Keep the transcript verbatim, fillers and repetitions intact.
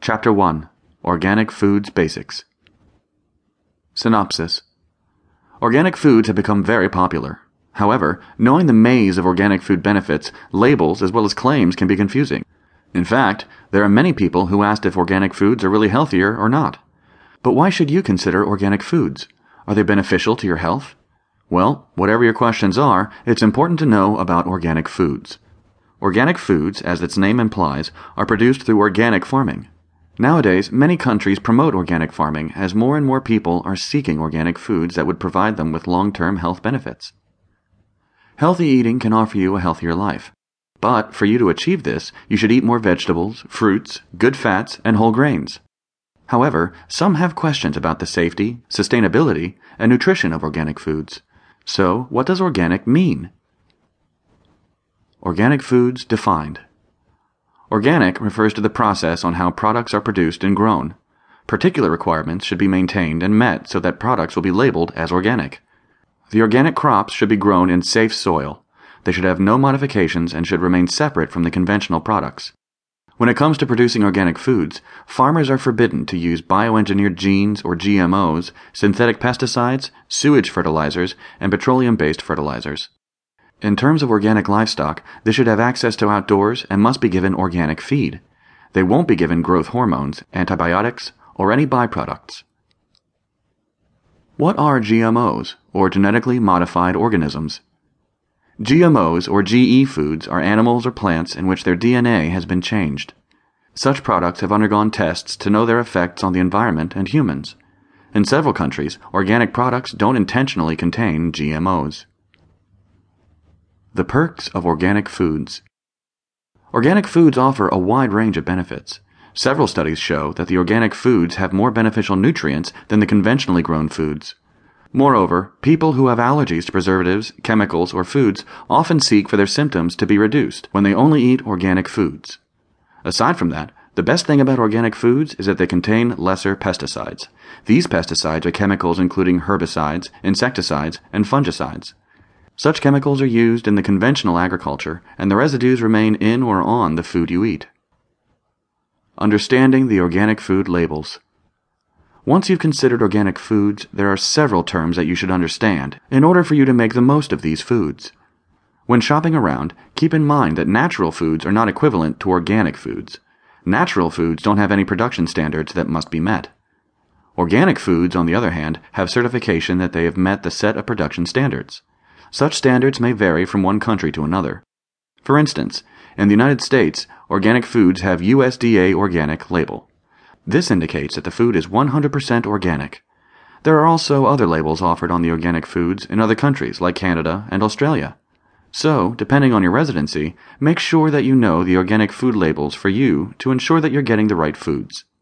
Chapter one. Organic Foods Basics. Synopsis. Organic foods have become very popular. However, knowing the maze of organic food benefits, labels as well as claims can be confusing. In fact, there are many people who asked if organic foods are really healthier or not. But why should you consider organic foods? Are they beneficial to your health? Well, whatever your questions are, it's important to know about organic foods. Organic foods, as its name implies, are produced through organic farming. Nowadays, many countries promote organic farming as more and more people are seeking organic foods that would provide them with long-term health benefits. Healthy eating can offer you a healthier life. But for you to achieve this, you should eat more vegetables, fruits, good fats, and whole grains. However, some have questions about the safety, sustainability, and nutrition of organic foods. So, what does organic mean? Organic foods defined. Organic refers to the process on how products are produced and grown. Particular requirements should be maintained and met so that products will be labeled as organic. The organic crops should be grown in safe soil. They should have no modifications and should remain separate from the conventional products. When it comes to producing organic foods, farmers are forbidden to use bioengineered genes or G M Os, synthetic pesticides, sewage fertilizers, and petroleum-based fertilizers. In terms of organic livestock, they should have access to outdoors and must be given organic feed. They won't be given growth hormones, antibiotics, or any byproducts. What are G M Os, or genetically modified organisms? G M Os, or G E foods, are animals or plants in which their D N A has been changed. Such products have undergone tests to know their effects on the environment and humans. In several countries, organic products don't intentionally contain G M Os. The perks of organic foods. Organic foods offer a wide range of benefits. Several studies show that the organic foods have more beneficial nutrients than the conventionally grown foods. Moreover, people who have allergies to preservatives, chemicals, or foods often seek for their symptoms to be reduced when they only eat organic foods. Aside from that, the best thing about organic foods is that they contain lesser pesticides. These pesticides are chemicals including herbicides, insecticides, and fungicides. Such chemicals are used in the conventional agriculture, and the residues remain in or on the food you eat. Understanding the organic food labels. Once you've considered organic foods, there are several terms that you should understand in order for you to make the most of these foods. When shopping around, keep in mind that natural foods are not equivalent to organic foods. Natural foods don't have any production standards that must be met. Organic foods, on the other hand, have certification that they have met the set of production standards. Such standards may vary from one country to another. For instance, in the United States, organic foods have U S D A Organic label. This indicates that the food is one hundred percent organic. There are also other labels offered on the organic foods in other countries like Canada and Australia. So, depending on your residency, make sure that you know the organic food labels for you to ensure that you're getting the right foods.